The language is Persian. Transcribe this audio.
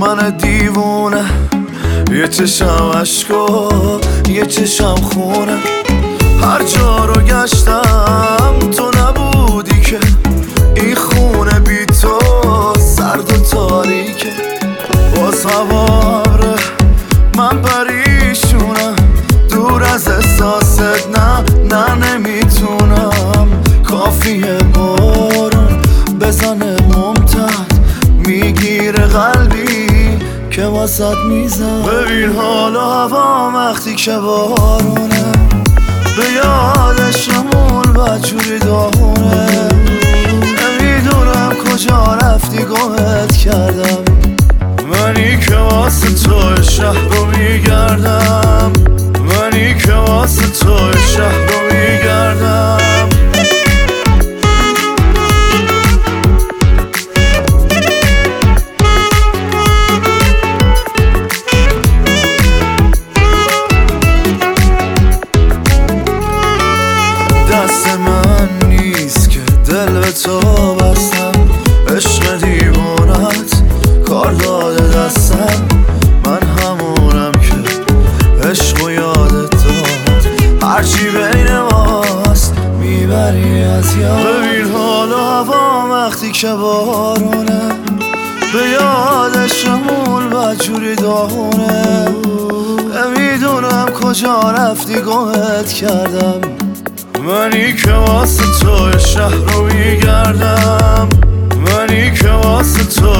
من دیوونه، یه چشم عشقا یه چشم خونه. هر جا رو گشتم تو نبودی که، این خونه بی تو سرد و تاریکه. باز هواره من پریشونم، دور از احساست نه نمیتونم. کافیه بارون بزنه ممتد، میگیره قلبی که واسط میزن. ببین حالا هوا وقتی که بارونه، به یادشمون بدجوری داغونه. نمیدونم کجا رفتی گمت کردم، منی که واسه تو شهر رو میگردم، منی که واسه تو شهر رو میگردم. دست من نیست که دل به تو بستم، عشق دیوانت کار داده دستم. من همونم که عشق و یادت داد، هرچی بین ماست میبری از یاد. ببین حالا هوا وقتی که بارونه، به یادشمون بدجوری داغونه. نمیدونم کجا رفتی گمت کردم، منی که واسه تو شهر رو میگردم، منی که واسه تو